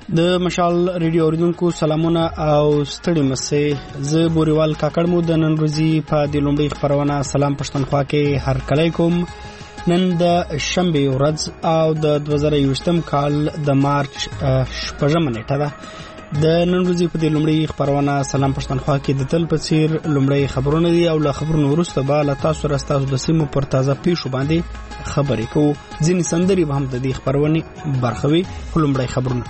د مشال ریډیو اوریدونکو سلامونه او ستړي مسئ زه بوریوال کاکړ مو د نن ورځې په د لومړۍ خبرونه سلام پښتونخوا کې هر کلی کوم. نن د شنبه ورځ او د 2020 کال د مارچ 8 نیټه ده. د نن ورځې په د لومړۍ خبرونه سلام پښتونخوا کې د تل په څیر لومړی خبرونه دي او له خبرونو وروسته به له تاسو سره تاسو د سیمو پر تازه پیښو باندې خبرې کوو. ځینې سندرې به هم د دې خبرونې برخه وي. لومړی خبرونه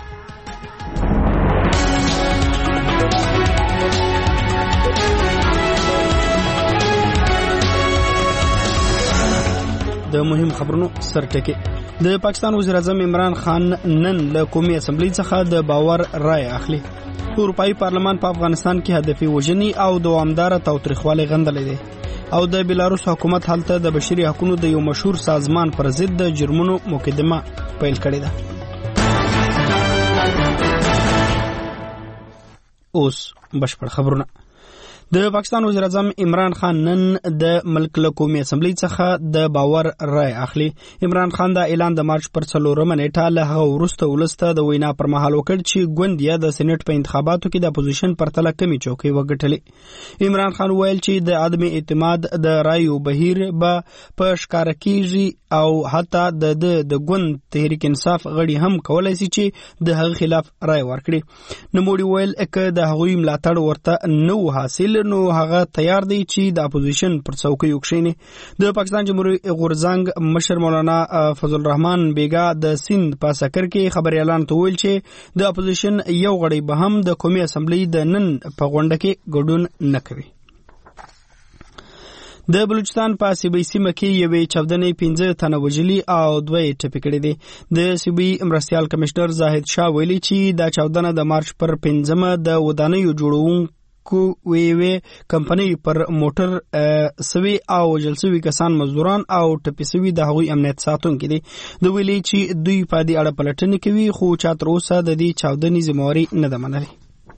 د مهم خبرونو سرټکی. د پاکستان وزیر اعظم عمران خان نن له قومي اسمبلی څخه د باور رائے اخلي. اروپאי پارلمان په افغانستان کې هدفي وژنې او دوامدار تاوتریخوالی غندلې دي او د بلاروس حکومت هلته د بشري حقوقو د یو مشهور سازمان پر ضد د جرمونو مقدمه پیل کړې ده. اوس بشپړ خبرونه. د پاکستان وزیر اعظم عمران خان نن د ملک له قومي اسمبلی څخه د باور رائے اخلي. عمران خان دا اعلان د مارچ پر 4 نیټه له هغه وروسته ولسته د وینا پر مهال وکړ چې ګوندیا د سېنات په انتخاباتو کې د اپوزیشن پر تله کمی چوکۍ وګټلې. عمران خان ویل چې د عدم اعتماد د رایو بهیر به په ښکار کیږي او حتی د ګوند تحریک انصاف غړي هم کولای شي چې د هغه خلاف رائے ورکړي. نوموړي ویل چې د هغوی ملاتړ ورته نو حاصل نو هغه تیار دی چې د اپوزیشن پر څوکۍ وکښیني. د پاکستان جمهوریت غورځنګ مشر مولانا فضل الرحمن بیگا د سند په سکر کې خبري اعلان ویل چې د اپوزیشن یو غړی به هم د قومي اسمبلی د نن په غونډه کې ګډون نه کوي. د بلوچستان په سیبی سیمه کې یوې چاودنې 15 تنه وژلي او 2 ټپي کړي دي. د سیبی مرستیال کمشنر زاهد شاه ویلي چې دا چاودنه د مارچ پر 5 د ودانیو جوړونکو وی کمپنی پر موټر سوي او جلسوي کسان مزدوران او ټپي سوي د هغوی امنیت ساتونکو دي. د ویلي چې دوی په دې اړه پلټنه کوي خو چا تر اوسه د دې چاودنې ذمہواری نه ده منلې.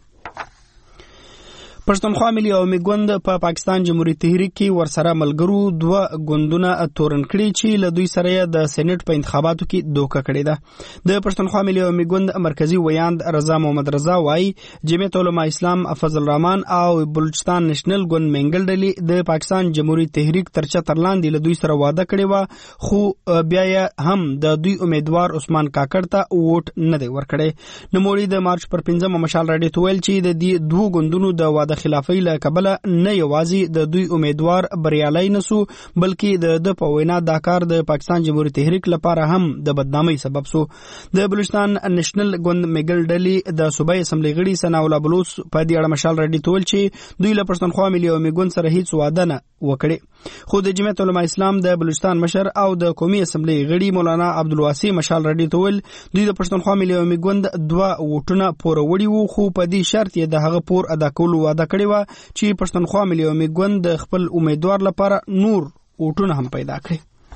پښتونخوا ملي عوامي ګوند په پاکستان جمهوریت تحریک کې ورسره ملګرو 2 ګوندونه تورن کړي چې له دوی سره د سېنات په انتخاباتو کې دوکه کړې ده. د پښتونخوا ملي عوامي ګوند مرکزی ویاند رضا محمد رضا وايي جمعیت علماء اسلام فضل الرحمن او بلوچستان نېشنل ګوند منګل ډلې د پاکستان جمهوریت تحریک تر چتر لاندې له دوی سره وعده کړې و خو بیا هم د دوی امیدوار عثمان کاکړ ته ووټ نه دی ورکړی. نوموړي د مارچ پر 5 مشال راډیو ته ویل چې د دې 2 ګوندونو د وعده خلافی له کبله نه یوازې د دوی امیدوار بریالي نسو بلکې د په وینا دا کار د پاکستان جمهوریت تحریک لپاره هم د بدنامۍ سبب سو. د بلوچستان نېشنل ګوند میګل ډلی د صوبایي اسمبلی غړي ثنا الله بلوچ په دې اړه مشال راډیو ته ویل چې دوی له پښتونخوا ملي عوامي ګوند سره هیڅ وعده نه وکړي. خو د جمعیت علماء اسلام د بلوچستان مشر او د قومي اسمبلی غړي مولانا عبدالواسع مشال راډیو ته ویل دوی د پښتونخوا ملي عوامي ګوند 2 ووټونه پور وړي وو خو په دې شرط یې د هغه پور ادا کولو وعده کړی و چې پښتونخوا ملي عوامي ګوند د خپل امیدوار لپاره نور ووټونه هم پیدا کړي.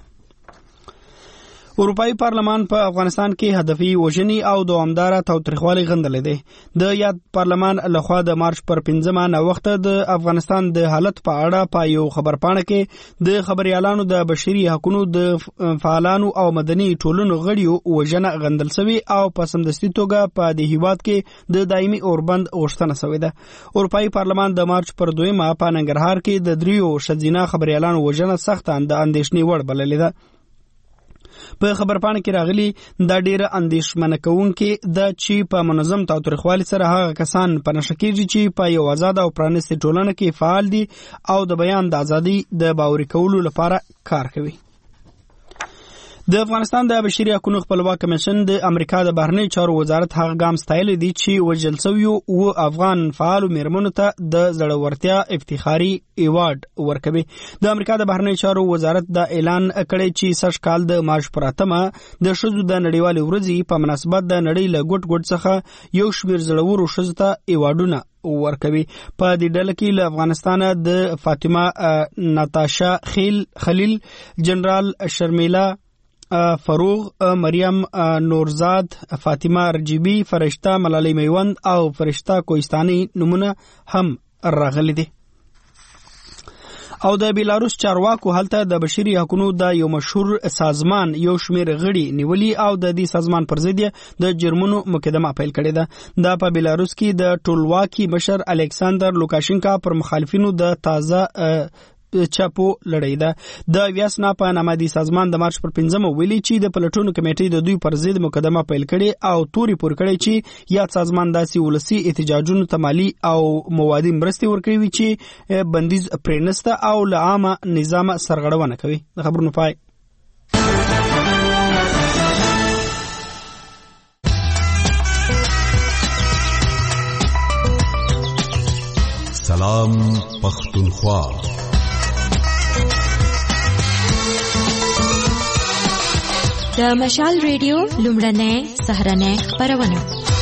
اروپאי پارلمان په افغانستان کې هدفي وژنې او دوامدار تاوتریخوالی غندلې دي. د یاد پارلمان لخوا د مارچ پر 15 نه وخت د افغانستان د حالت په اړه په یو خبرپاڼه کې د خبريالانو د بشري حقوقو د فعالانو او مدني ټولنو غړیو وژنه غندل شوی او په سمدستي توګه په دې هیواد کې د دایمي اوربند غوښتنه شوې ده. اروپאי پارلمان د مارچ پر 2 په ننګرهار کې د 3 شذینه خبريالانو وژنه سخت اندېښنې وړ بللې ده. په خبرپاڼه کې راغلي دا ډیره اندېښمنه کوونکې ده چې په منظم تاوتریخوالي سره هغه کسان په نشه کېږي چې په یو آزاد او پرانیستې ټولنه کې فعال دي او د بیان د ازادۍ د باوري کولو لپاره کار کوي. د افغانستان د بشري حقوقو خپلواک کمیشن د امریکا د بهرنی چارو وزارت هغه ګام ستایل دي چې وژل شوی او افغان فعال میرمنو ته د زړورتیا افتخاري ایوارډ ورکوي. د امریکا د بهرنی چارو وزارت دا اعلان کړی چې سږ کال د مارچ پر 8 د ښځو د نړیوالې ورځې په مناسبت د نړۍ له ګوټ څخه یو شمېر زړورو ښځو ته ایوارډونه ورکوي. په دې ډله کې له افغانستان د فاطمه ناتاشا خلیل، جنرال شرمیلا فروغ، مریم نورزاد، فاطمه رجیبی، فرشته ملالی میوند او فرشته کوهستانی نمونه هم راغلي دي. او د بیلاروس چارواکو هلته د بشري حقوقو د یو مشهور سازمان یو شمېر غړي نیولي او د دې سازمان پر ضد د جرمونو مقدمه پیل کړې ده. د په بیلاروس کې د ټولواکي مشر الکساندر لوکاشنکا پر مخالفینو د تازه چاپو لړۍ ده. د ویاسنا په نامه د سازمان د مارچ پر 15 ویلي چې د پلټونو کمیټې د دوی پر ضد مقدمه پیل کړي او توري پور کړي چې یا سازمان داسې ولسی احتجاجونو ته مالی او موادي مرستې ورکوي چې بندیز پرېنسته او له عامه نظام سرغړونه کوي. د خبرونو پای. سلام پختونخوا. د مشال ریډیو لومړنۍ سهارنۍ خپرونه.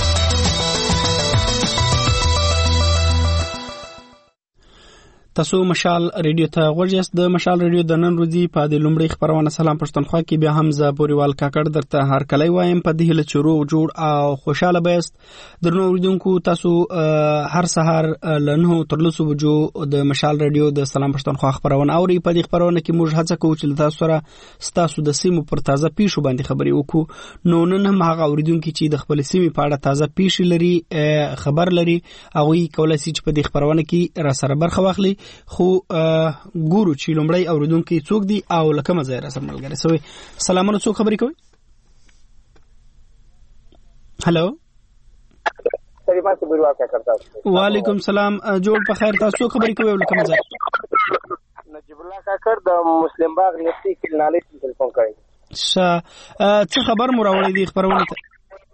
تاسو مشال ریډیو ته غوږیاست. د مشال ریډیو د نن ورځې په د لومړۍ خبرونه سلام پښتونخوا کې بیا هم زه بوريوال کاکړ درته هر کله وایم په دې هله چورو جوړ او خوشاله بیاست. درنو اوریدونکو تاسو هر سهار لنه تر لسو بجو د مشال ریډیو د سلام پښتونخوا خبرونه اوري. په دې خبرونه کې موږ هڅه کوو چې تاسو سره ستاسو د سیمو پر تازه پیښو باندې خبرې وکړو. نو نن هم هغه اوریدونکو چې د خپل سیمې په اړه تازه پیښې لري خبر لري هغه کولای شي چې په دې خبرونه کې را سره برخه واخلي. خو ګورو چې لومړی اوریدونکو څوک دی او لکه مزه را سره ملګری سوی. سلامونه، څوک خبرې کوي؟ هالو وعلیکم سلام، جوړ په خیر. تاسو خبرې کوي لکه مزه؟ نجیب الله کاکړ د مسلم باغ نفسي کلنالي ټلیفون کوي. څه خبر مو راوړی دی خبرونه ته؟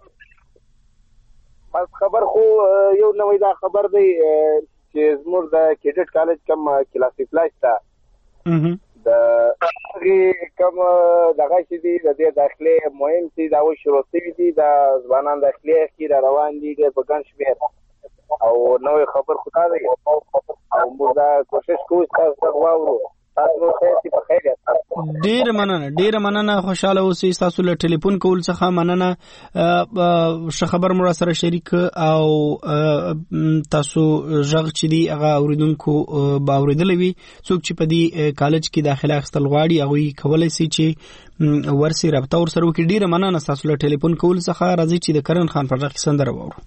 بس خبر خو یو نوې دا خبر دی چې زموږ د کیډټ کالج کم کلاسیفلای تا د هغه کم دغه چې دی د دې داخلي مهم چې دا و شروع شوی دی د ځوانان داخلي کې روان دي په ګڼ شمېر او نوې خبر خدا دی او موږ دا کوشش کوو چې تاسو واورو. ډیر مننه خوشاله اوسئ. تاسو له ټلیفون کول څخه مننه. خبر مو سره شریک او تاسو ژغ چې دی هغه اوریدونکو باوریدل وي. څوک چې په دې کالج کې داخله اخستل غواړي هغه کولای شي چې ورسي رابطه ور سره وکړي. ډیر مننه تاسو له ټلیفون کول څخه. راځي چې د کرن خان پر ځخ سندره وورو.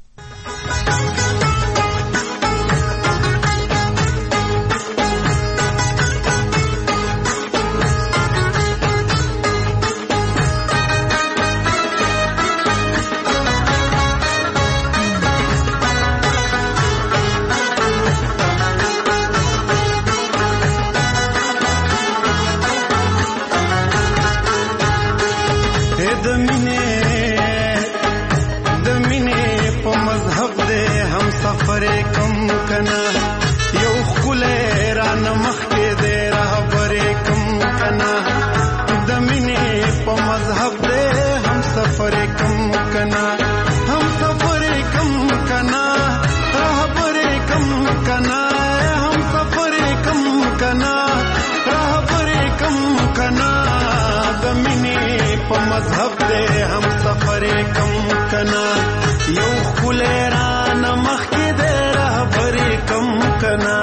مذهب دے ہم سفر کم کنا یو خلیران مخی دے رہبر کم کنا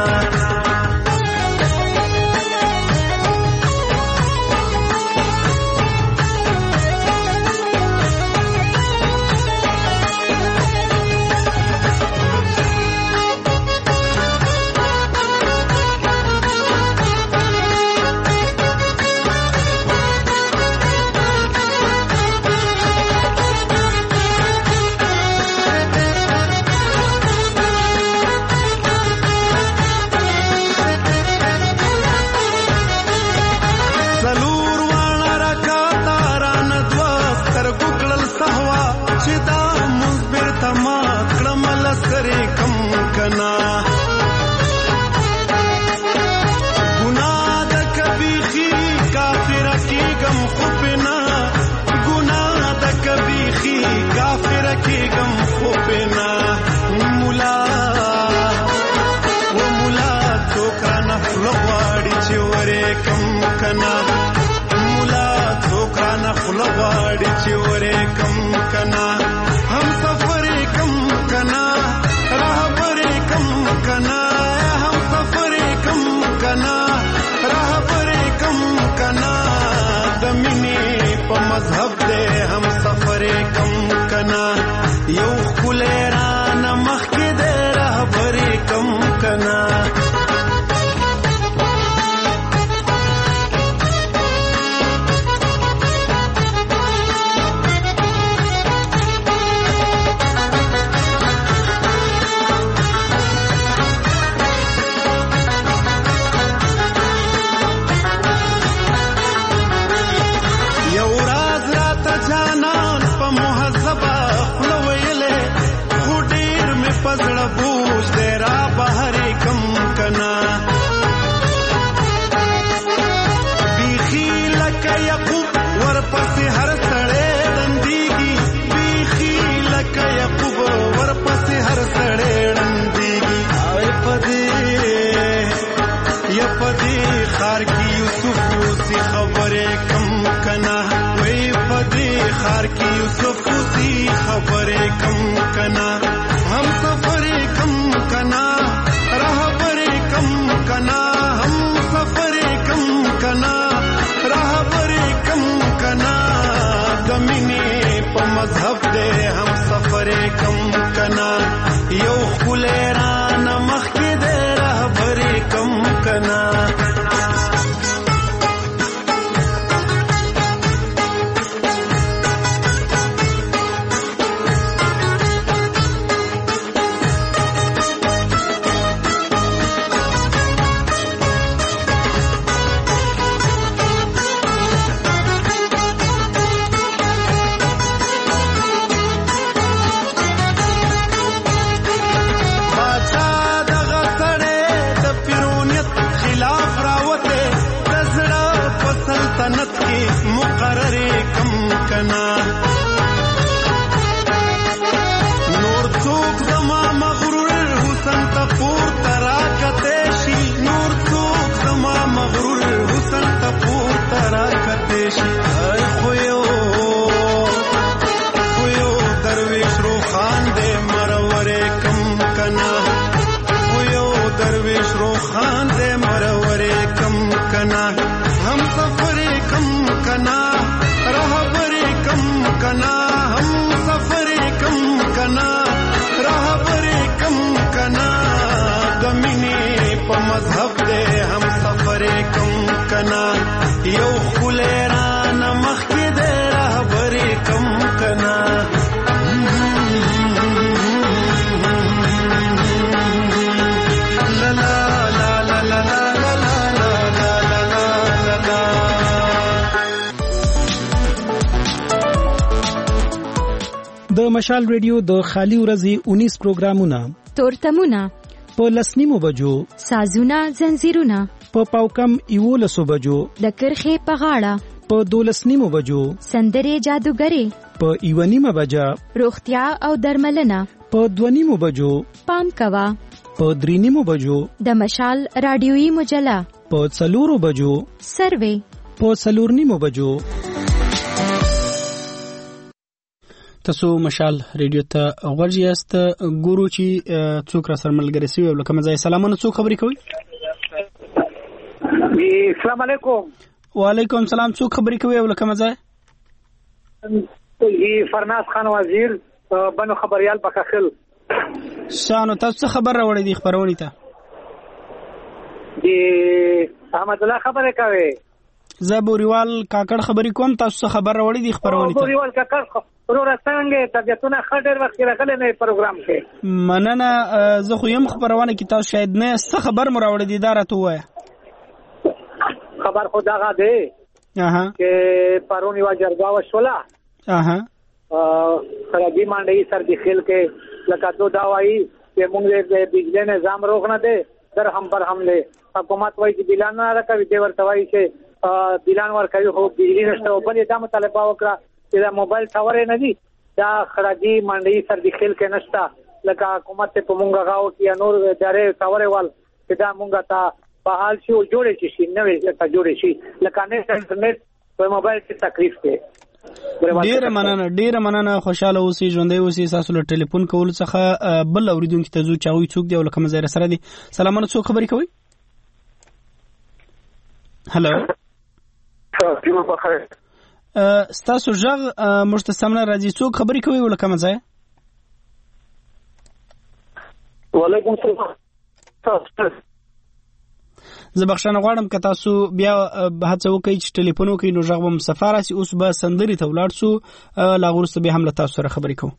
مذهب دے ہم سفر کم کنا یو خلیران مخی دے رہبر کم کنا پزړه بوج دې را بهر کم کنا بیخی لکه یعقوب ورپسې هر سړی ړندېږي بیخی لکه یعقوب ورپسې هر سړی ړندېږي پدې خار کې یوسف اوسې خبرې کم کنا وای پدې خار کې یوسف اوسې خبرې کم کنا ہم سفر کم کنا رہبر کم کنا ہم سفر کم کنا رہبر کم کنا دمینے پا مذہب دے ہم سفر کم کنا یو خلیران مخی دے رہبر کم کنا مقرر کم کنا نور څوک زما مغرور حسن تپور تراکتشی نور څوک زما مغرور حسن تپور تراکتشی خو یو درویش روخان دے مرور کم کنا خو یو درویش روخان دے مرور کم کنا ہم سفر کم کنا رہبر کم کنا ہم سفر کم کنا رہبر کم کنا دمینے پا مذہب دے ہم سفر کم کنا یو خلیران مخی دے رہبر کم کنا د مشال ریډیو د خالی ورځې 19 پروګرامونه تورتمونه په لسنیمو بجو سازونه زنجیرونه په پاوکم 11 بجو د کرخې په غاړه په 12 بجو سندرې جادوګرې په 1 بجا روغتیا او درملنه په 2 بجو پام کوا په 3 بجو د مشال رادیویی مجله په 4 بجو سروې په 4 بجو تاسو مشال ریډیو ته غوږی یاست ګورو چې څوک را سره ملګری شي او لکه مزه سلامونه څوک خبرې کوي السلام علیکم وعلیکم السلام څوک خبرې کوي او لکه مزه فرناز خان وزیر بنو خبريال بکخل شانو تاسو خبر راوړی دی خبرونه ته دی احمد الله خبره کوي زبوریوال کاکړ خبرې کوم تاسو خبر راوړی دی خبرونه ته زبوریوال کاکړ ورور څنګه طبيعتونه خډر وخت راغله نه پروګرام کې مننه زه خو يم خبرونه کې تاسو شاید نه څه خبر مراوړی دی دارته وای خبر خدا غا دی چې پرونی وا جرګه وشولا خرابي مانډي سر د خل کې لکه دو داوای چې موږ د بجلی نظام روغ نه دی در هم پر حمله حکومت وایي چې بلان نه راکوي دی ورته وایي چې بلان ورکوي خو بجلی نشته او بل دا مطالبه وکړه چې دا موبایل ټاور نه دی دا خرابي مانډي سر د خل کې نشته لکه حکومت ته مونږ غاو کې نور دره ټاور وال چې دا مونږ ته په حال شي او جوړې شي نوې ته جوړې شي لکه نه انټرنیټ په موبایل کې تکلیف دی ډیر مننه خوشاله اوسئ ژوندۍ اوسئ تاسو له ټلیفون کول څخه بل اوریدونکو ته زو چاوي څوک دی ولکه مزه سره دی سلامونه څوک خبرې کوي هالو ستاسو ژغ مستسمنه راځي څوک خبرې کوي ولکه مزه وعلیکم السلام زه بخښنه غواړم که تاسو بیا هڅه وکړئ چې ټلیفون وکړئ نو ژغ به مصطفی راسي. اوس به سندرې ته ولاړ سو لا وروسته بیا هم له تاسو سره خبرې کوو.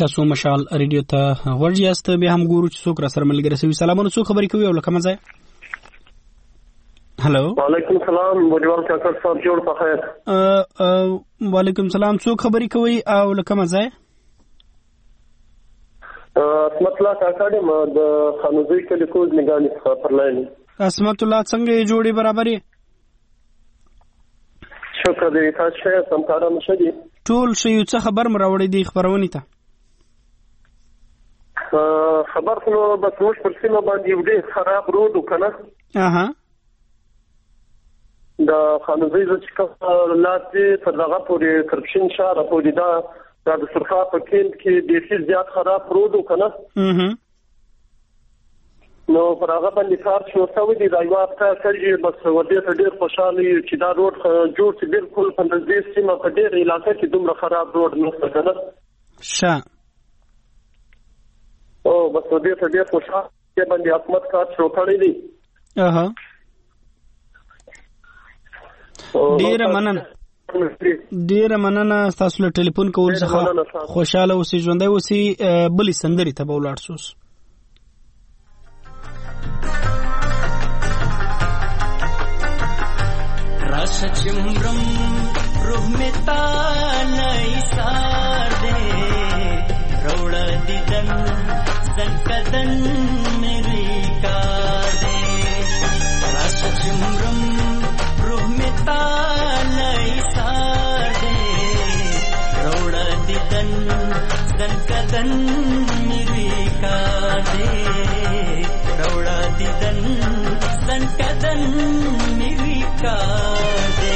تاسو مشال ریډیو ته غوږ یاست. به هم ګورو چې څوک را سره ملګری شوی. سلامونه، څوک خبرې کوي او لکه مزه؟ هلو، وعلیکم السلام. بوډیوال کاکړ صاحب جوړ په خیر. وعلیکم السلام. څوک خبرې کوي او لکه مزه؟ اسمت الله کاکړ ما د خانوزي کلی کوز نگانی څخه پر لاین. اسمت الله څنګه جوړي برابرې؟ شکر دې تاسو شه سم کارم شدي. ټول شي څه خبر مراوړې دي خبرونه ته؟ خبر نو بس موږ پر سیمه باندې یو ډېر خراب روډ وکنه. د خانوزي چې لاندې تر دغه پورې کرپشن شاره پورې دا د سرخا په کیند کې ډېر زیات خراب روډ وکنه. نو پر هغه باندې کار شو سوي دي دا تا کړي بس ودې ته ډېر خوشاله چې دا روډ جوړ چې بالکل په نږدې سیمه په ډېر علاقې کې دومره خراب روډ نشته کنه. او بس ودې ته ډېر خوشاله چې باندې حکومت کار شروع کړی دی. ډېر مننه تاسو له ټلیفون کول څخه خوشاله اوسئ، ژوندۍ اوسئ. بلې سندرې ته به ولاړ شو. راشه چمرم روح میں تانای سار دے روڑا دیدن زن کدن میری کار دے. راشه چمرم روح میں تانای سار دے روڑا دیدن زن کدن میری کار دے روڑا دیدن زن کدن میری کار دے.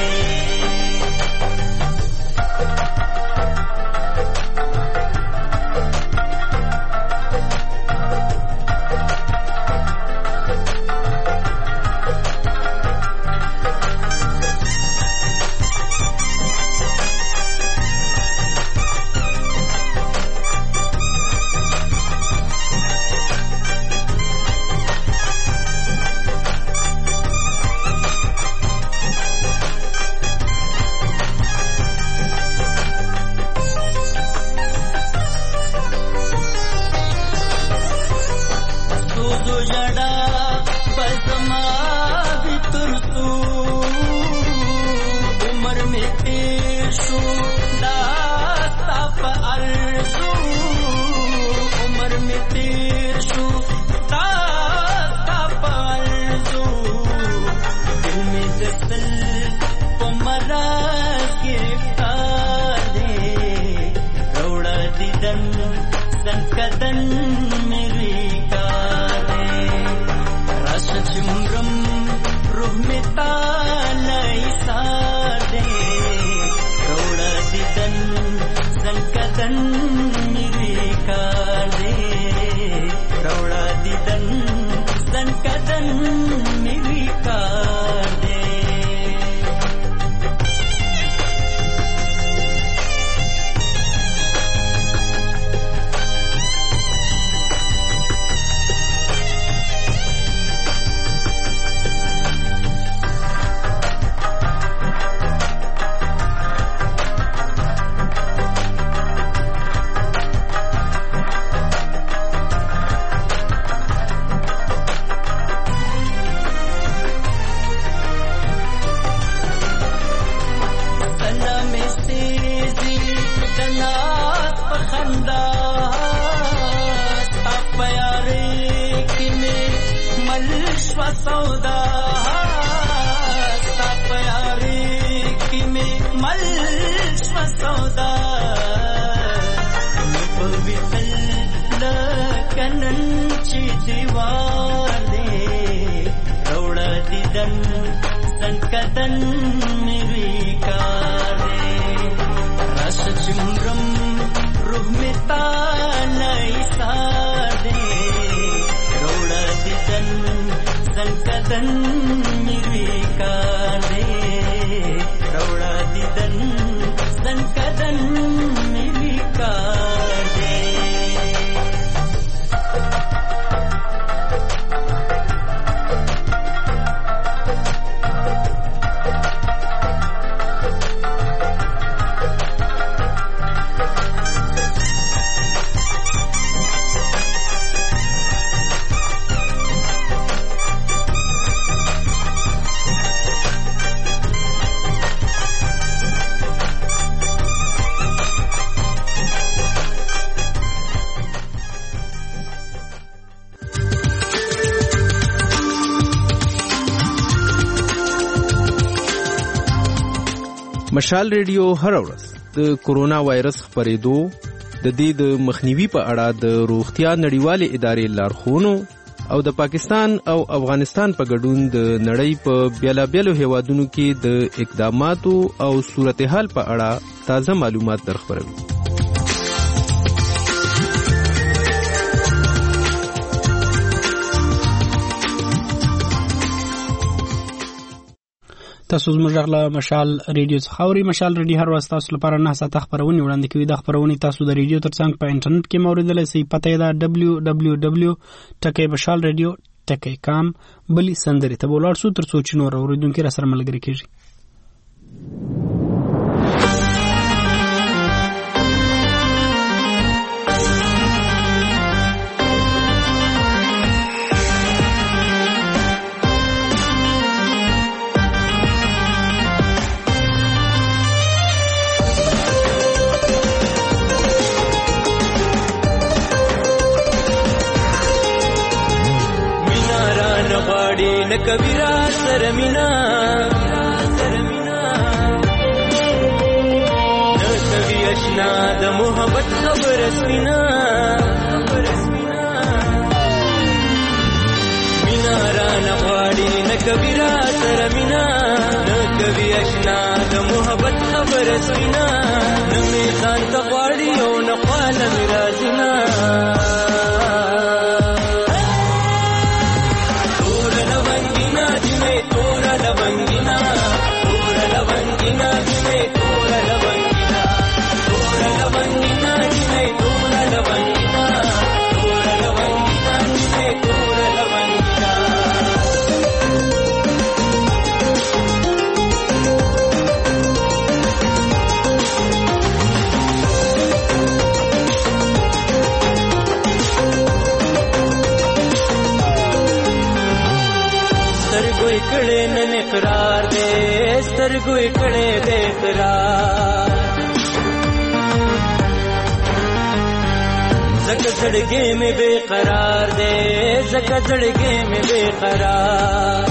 مشال ریډیو هر ورځ د کورونا وایرس خپرېدو د دې د مخنیوي په اړه د روغتیا نړیوالې ادارې لارښوونو او د پاکستان او افغانستان په ګډون د نړۍ په بیلابیلو هیوادونو کې د اقداماتو او صورتحال په اړه تازه معلومات درخبروي. تاسو زموږ غلا مشال ریډیو څخه اورئ. مشال ریډیو هر ورځ تاسو لپاره 9 ساعته خبرونه وړاندې کوي. د خبرونه تاسو د ریډیو ترڅنګ په انټرنیټ کې موریدلای شئ. پته یې ده www.mashalradio.com. بلی سندري ته ولاړ شو تر څو چې نور اوریدونکو را سره ملګری کیږي. کبیرا سرمینا نکوی اشنا د محبت خبر اسمینا مینا را نغواړي نکبیرا سرمینا نکوی اشنا د محبت خبر اسمینا نمی ځان ته غواړي او نخواله مرازینا سترګوي کړه دې اقرار زکه زړګي مې بے قرار دې زکه زړګي مې بے قرار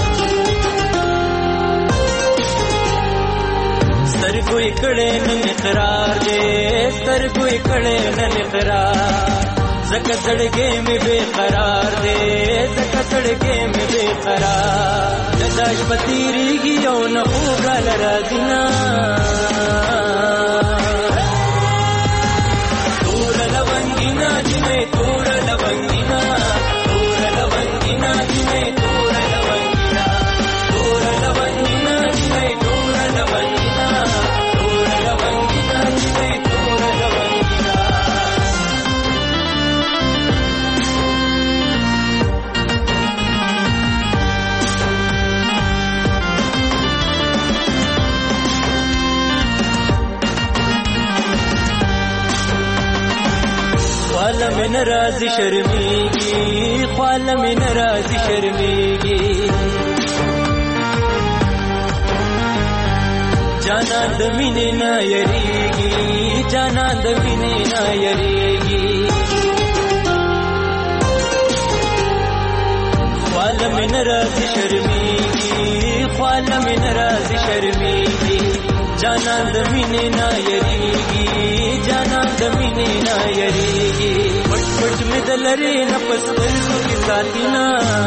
سترګوي کړه نن اقرار دې سترګوي کړه نن اقرار زکه زړګي مې بے قرار دې زکه زړګي مې بے قرار داش پتیریږي او نه خوګل راځینا تور لونګینا دې تور لونګینا تور لونګینا دې تور لونګینا تور لونګینا دې تور لونګینا تور لونګینا دې تور لونګینا خواله میں ناراضی شرمیگی خواله میں ناراضی شرمیگی جانا دمینے نہ یریگی جانا دمینے نہ یریگی خواله میں ناراضی شرمیگی خواله میں ناراضی شرمیگی جانا دمینے نہ یریگی جانا دمینے نہ یریگی پٹ پٹ میں دلرے نفس ورزو کی ساتینا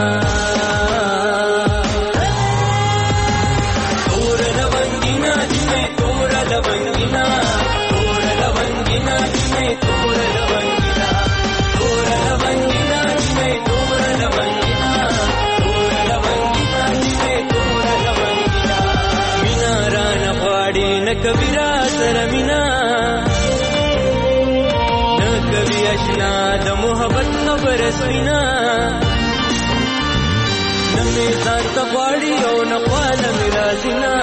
تور لونگینا جنہیں تور لونگینا تور لونگینا جنہیں تور لونگینا تور لونگینا جنہیں تور لونگینا تور لونگینا جنہیں تور لونگینا مینا ران غواړي نکبیرا سرمینا نکوی اشنا د محبت خبر اسمینا نمی ځان ته غواړي او نخواله مرازینا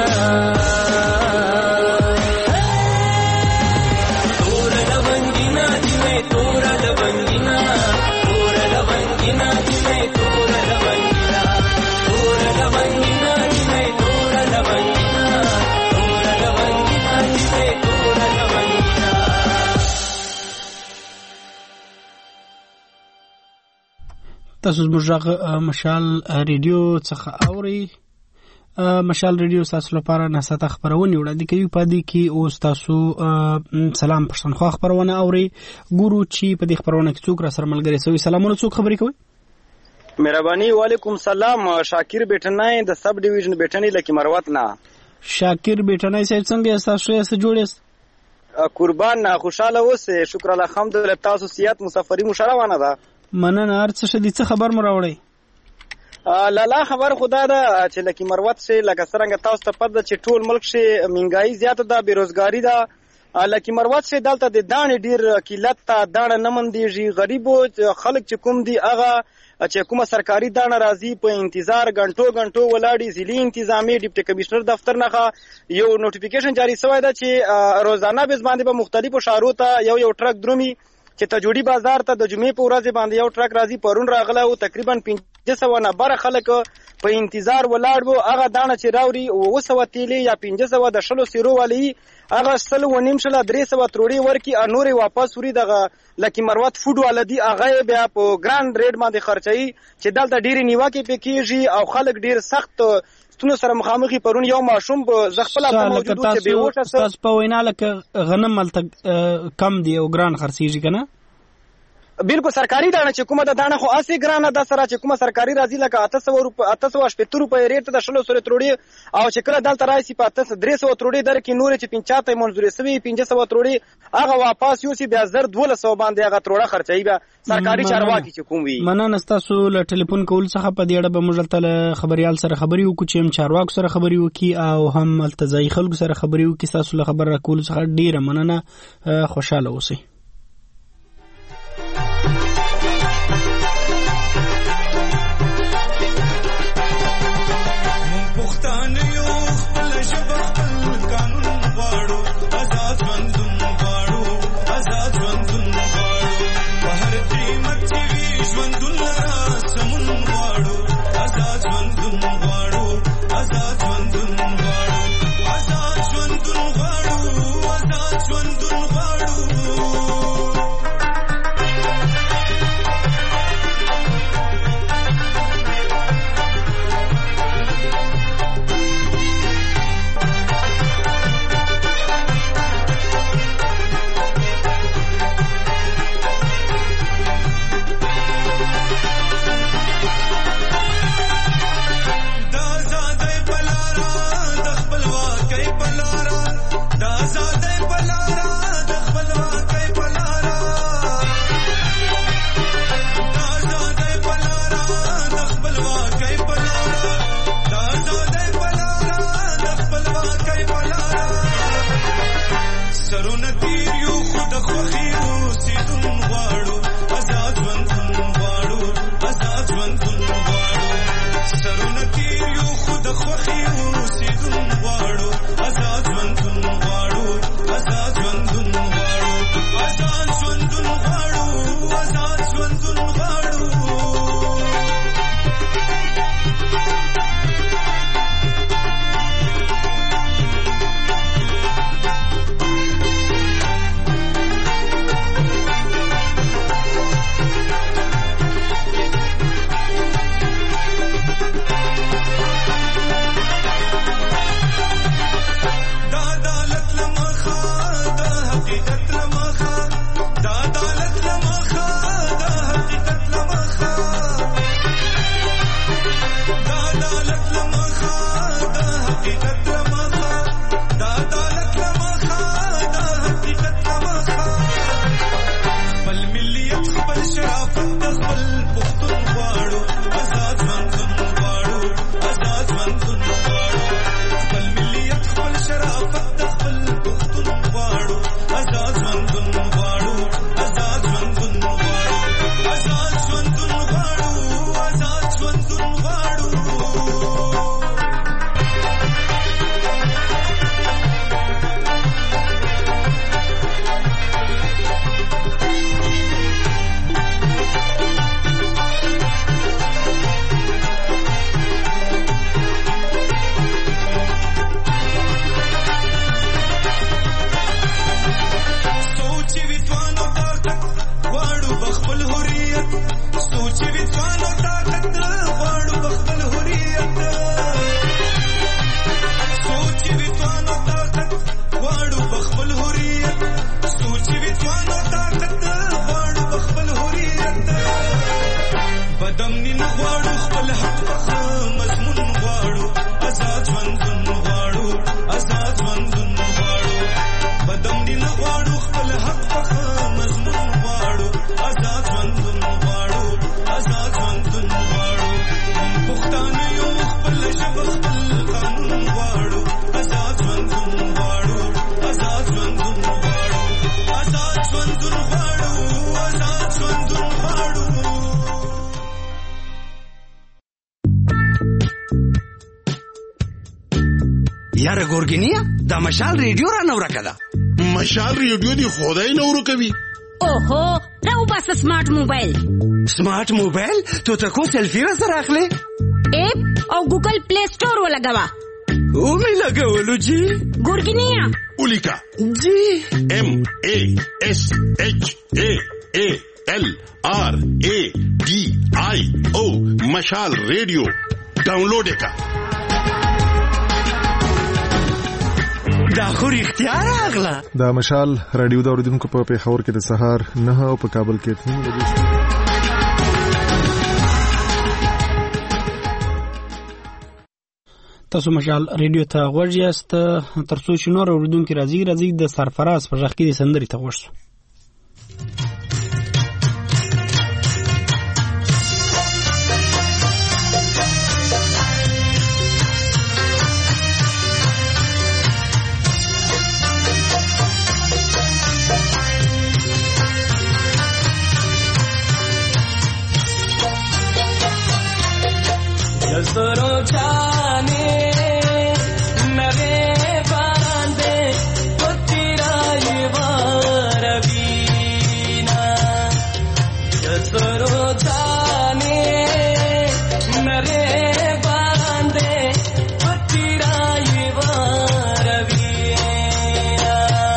تور لونګینا دې تور لونګینا تور لونګینا دې تور لونګینا تور لونګینا دې تور لونګینا تور لونګینا دې تور لونګینا. تاسو زموږ مشال ریډیو څخه اورئ. مشال ریډیو تاسو لپاره ناسته خبرونه وړاندې کوي. په دې کې اوس تاسو سلام پښتونخوا خبرونه اوري. ګورو چې په دې خبرونه کې څوک را سره ملګری سوي. سلامونه، څوک خبرې کوي؟ مهرباني. وعلیکم سلام. شاکر بیٹنای د سب ډیویژن بیٹنی لکی مروت نه. شاکر بیٹنای صاحب څنګه تاسو سره جوړیس؟ قربان خوشاله اوسه. شکر الحمدلله. تاسو سیات مسافری مشروانه ده. مننه. ارڅ شدي څه خبر مراوړی؟ لالا خبر خدا ده چې لکه مروت شي لکه څنګه تاسو ته پد چې ټول ملک شي مهنګای زیاته ده، بیروزګاری ده. لکه مروت شي دلته د دانې ډیر قلت ته دانه نمندېږي. غریبو خلک چې کوم دي هغه چې کومه سرکاري دانه راځي په انتظار غنټو ولاړی. ضلعي انتظامی ډیپټي کمشنر دفتر نه یو نوټیفیکیشن جاری شوی ده چې روزانه به باندې په مختلفو شهرو ته یو ټرک درومي چې تجوړي بازار ته د جمعې په ورځ باندې یو ټرک راځي. پرون راغله او تقریبا 500 نه بره خلک په انتظار ولاړ وو. هغه دانه چې راوري 200 تیلې یا 500 د شلو سیرو والی هغه 100 300 تروړي ورکی ا نورې واپس وري. دغه لکه مروت فوډ ولدي هغه بیا په ګراند ریټ باندې خرچي چې دلته ډېری نیواکې پکېږي او خلک ډېر سخت ستونو سره مخامخي. پرون یو ماشوم په زغپل موجود چې به وټه تاسو په وینا لکه غنم ملته کم دی او ګران خرڅيږي کنه. بالکل سرکاري دانه چې کومه د دانه خو اسی ګرانه د سره چې کومه سرکاري راځي لکه 800 روپے ریټ د شلو سره تروړي او چې کله دلته راځي په 300 تروړي در کې نور چې 50 منځوري سوي 500 تروړي هغه واپس یو سی بیا 1200 باندې هغه تروړه خرچي بیا سرکاري چارواکي چې کوم وي. مننه تاسو له ټلیفون کول څخه په دې اړه به موږ تل خبريال سره خبري وکړو چې چارواکو سره خبري وکي او هم التزای خلکو سره خبري وکي. تاسو له خبر را کول څخه ډیره مننه. خوشاله اوسئ. حقیقت لمخه یاره ګورګینیا دا مشال ریډیو را نو راکړه. مشال ریډیو دی خدای نو ورکوي. اوهو راو بس سمارټ موبایل. سمارټ موبایل ته کو سیلفی را سره اخلي؟ اپ او ګوګل پلی سٹور ولګوا. او می لګولو جی. ګورګینیا ولیکا جی MASHALRADIO مشال ریډیو ډاونلوډ کا. دا خو رښتیا راغله. دا مشال رادیو د اوریدونکو په پیښور کې د سهار 9 او په کابل کې 3 بجې. تاسو مشال ریډیو ته غوږ یاست. ترڅو چې نور اوریدونکو راځي د سرفراز په ځخ کې سندري ته غوښتو. जसरो जाने नरे बांधे तो तेरा ये वारवीना. जसरो जाने नरे बांधे तो तेरा ये वारवीना.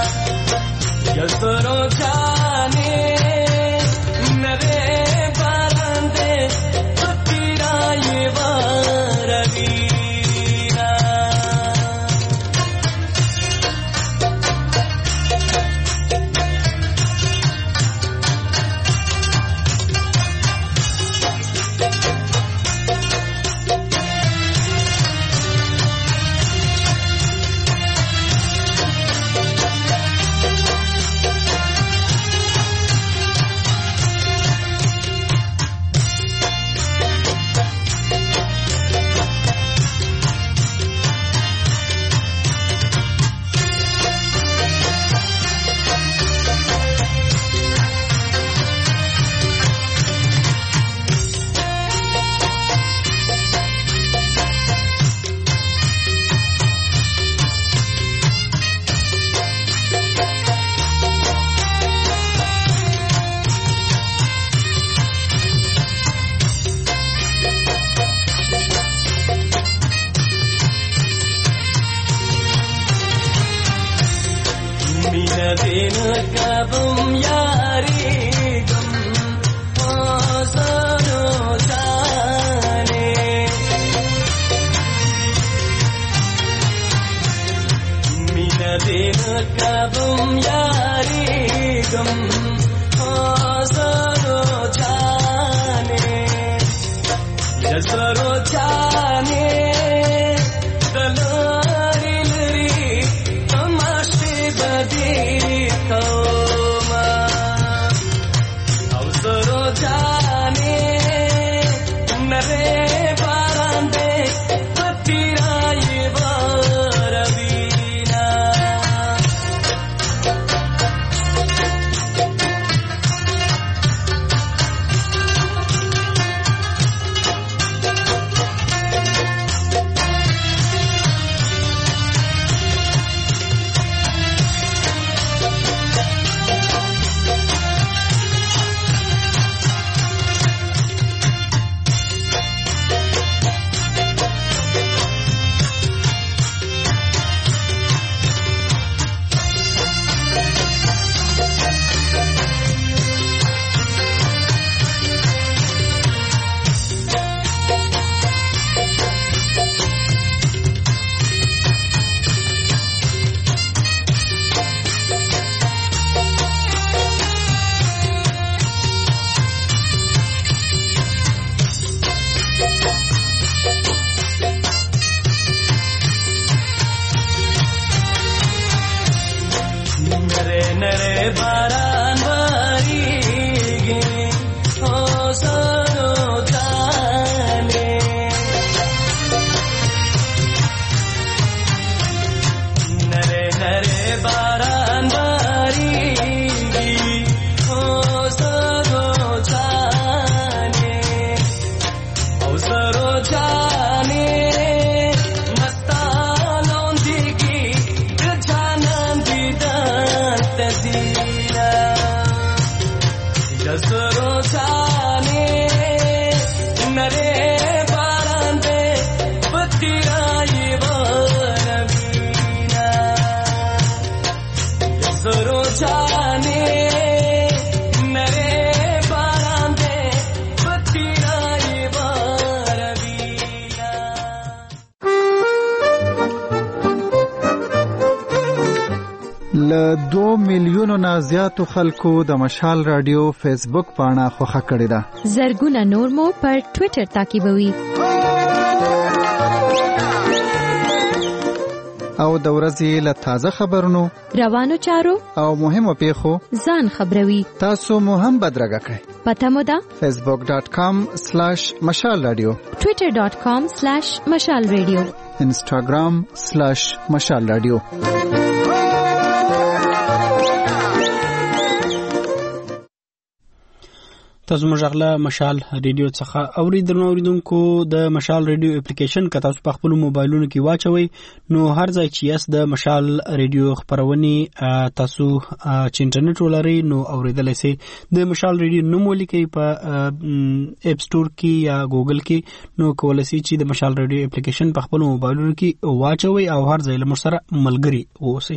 जसरो जाने नरे बांधे तो तेरा ये दिन कबम यारी गम आसनो जाने. मीना दिन कबम यारी गम आसनो जाने. जसरो जाने दलारी लरी तमाशे बदी कौमा. जाने मस्तानों दिगी जाना दीदार तजीला जसरो जाने नरे बारांदे बतिराई बारवीना जसरो जाने ل 2 میلیونو نه زیاتو خلکو د مشال رادیو فیسبوک پاڼه خوښه کړې ده. زرګونه نور مو پر ټوئیټر تعقیبوي. او د ورځې له تازه خبرونو، روانو چارو او مهمو پیښو ځان خبروي. تاسو مو هم بدرګه کړئ. پته مو ده facebook.com/mashalradio، twitter.com/mashalradio، instagram/mashalradio. تاسو مجغله مشال ریډیو څخه اوریدونکو د مشال ریډیو اپلیکیشن که تاسو په خپل موبایلونو کې واچوي نو هر ځای چې یاست د مشال ریډیو خبرونه تاسو چې انټرنیټ ولرئ نو اوریدلای شئ. د مشال ریډیو نوم ولیکئ په اپ سٹور کې یا ګوګل کې نو کولای شئ چې د مشال ریډیو اپلیکیشن په خپل موبایلونو کې واچوي او هر ځای له موږ سره ملګري اوسئ.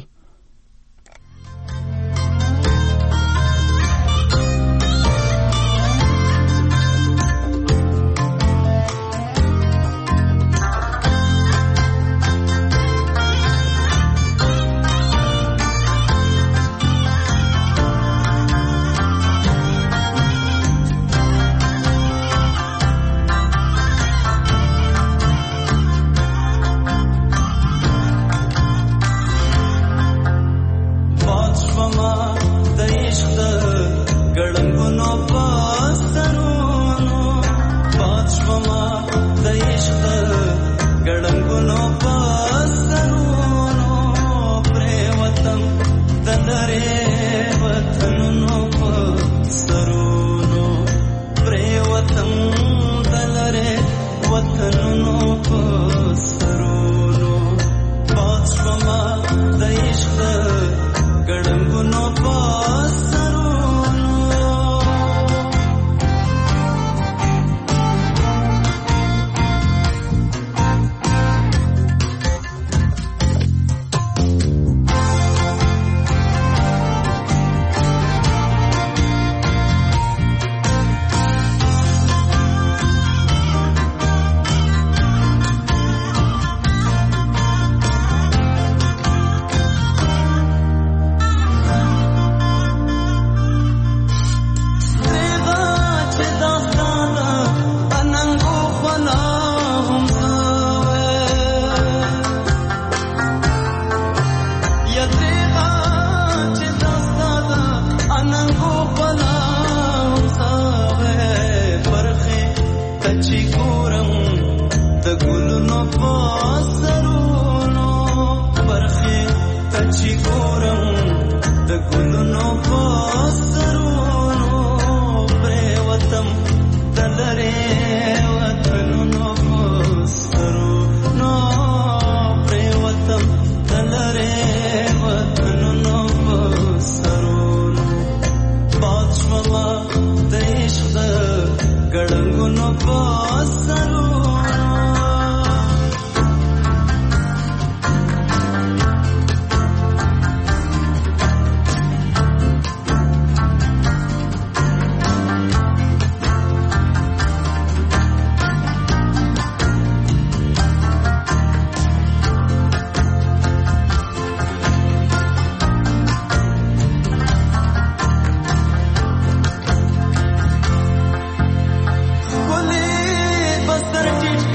Boli basar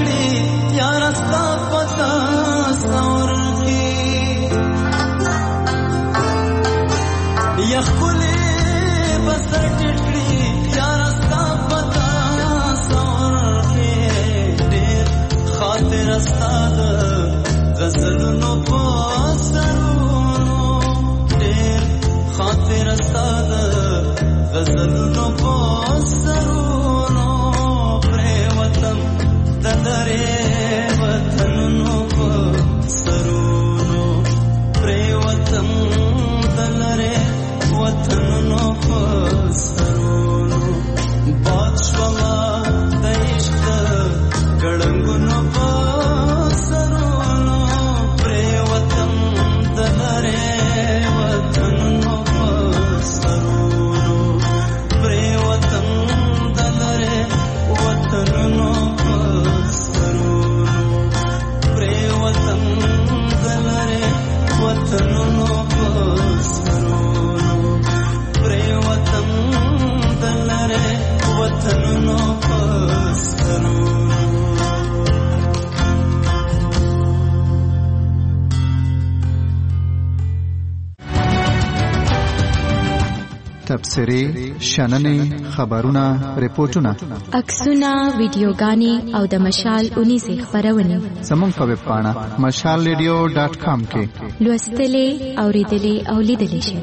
تبصرې شننې خبرونه ریپورتونه عکسونه ویډیوګانې او د مشال 19 خبرونه زموږ په ویب پاڼه mashalradio.com کې لوستلې اوریدلې او لیدلې شئ.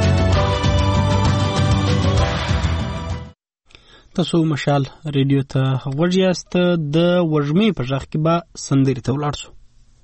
تاسو مشال ریډیو ته غوږیاست. د وژمې په ځخ کې به سندرې ته ولاړ شو.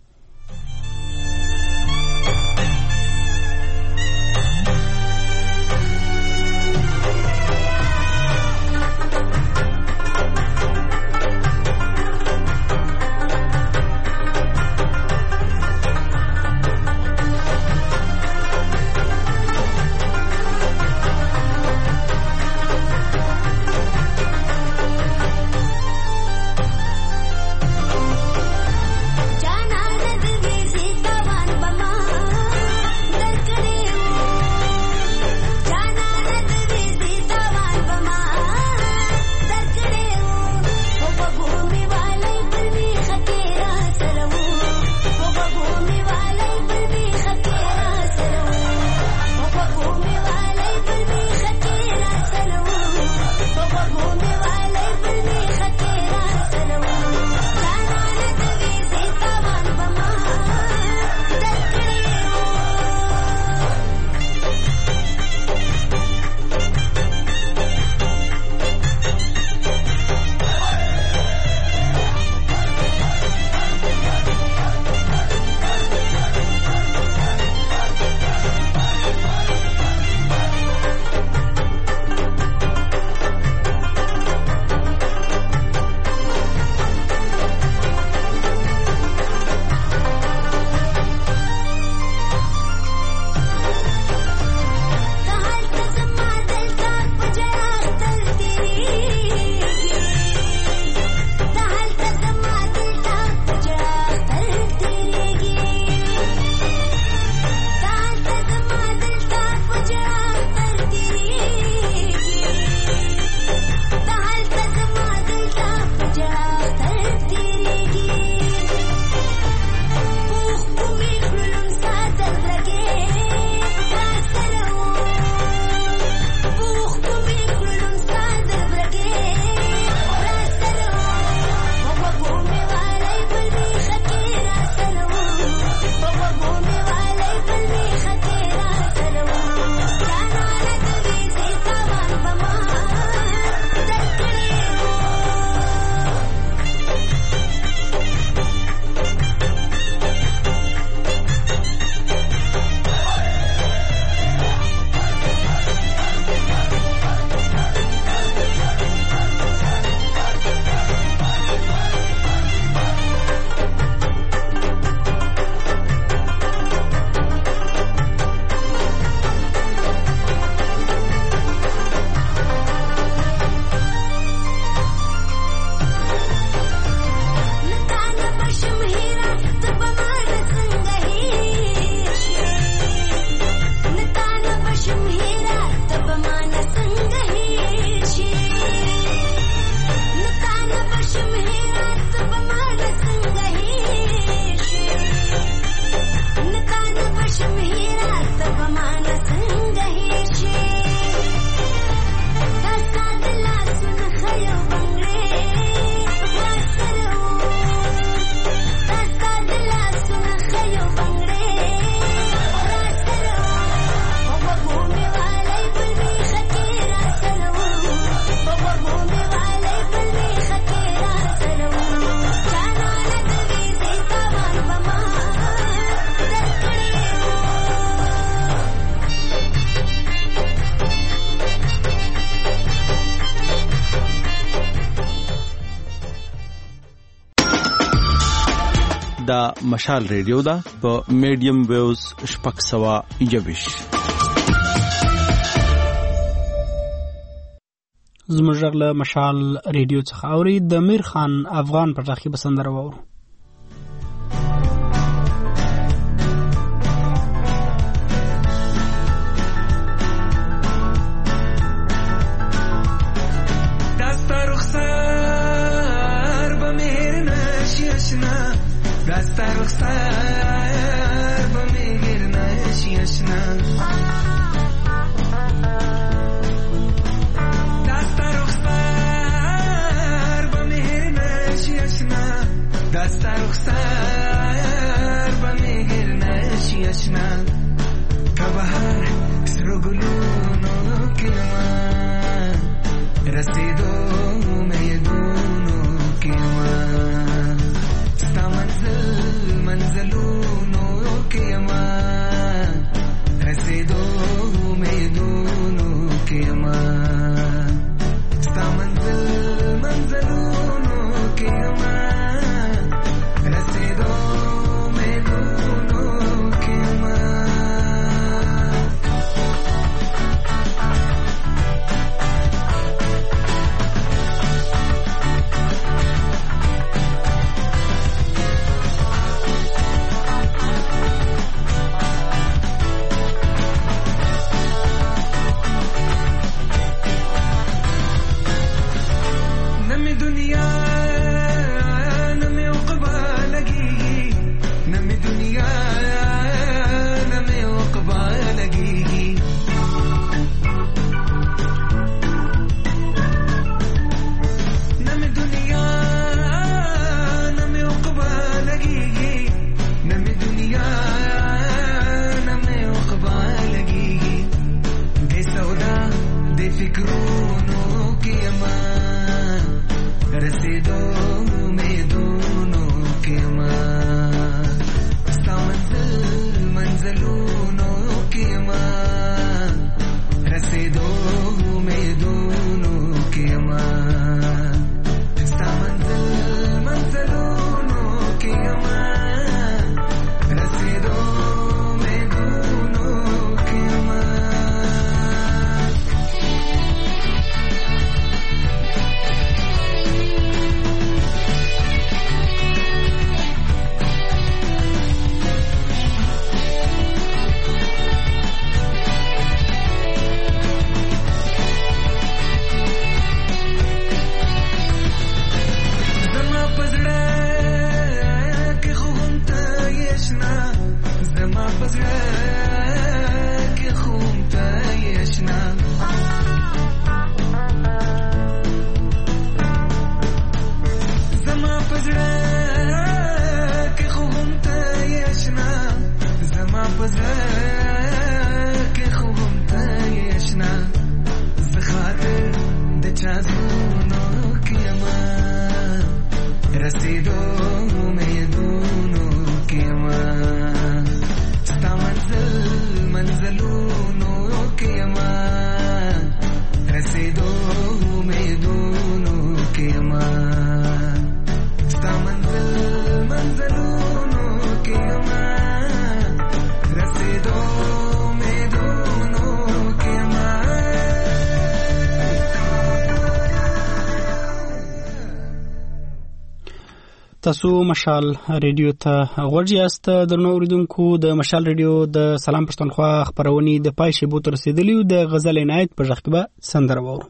دا مشال ریډیو دا په میډیم ویوز شپږ سوه یویش. زموږ غږ له مشال ریډیو څخه اوري. د میر خان افغان په ټاکي بسندره وورو. دست رخصت آشنا دست رخسار با میگیر نشی آشنا دست رخسار با میگیر نشی آشنا دست رخسار با میگیر نشی آشنا کبهر سرو گلونو که من رسیدو میدونو که من ستا منزلونو که من رسیدو میدونو که من ستا منزلونو که من رسیدو میدونو که من تاسو مشال ریډیو ته غوږ یاست. درنو اوریدونکو د مشال ریډیو د سلام پښتونخوا خبرونه د پای شیبو تر رسیدلی د غزل عنایت په ژغ کې به سندره وورو.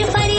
پرې